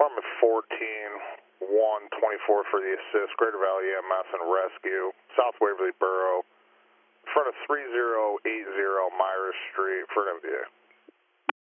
Department 14, 124 for the assist, Greater Valley EMS and Rescue, South Waverly Borough, in front of 3080 Myra Street for an MVA.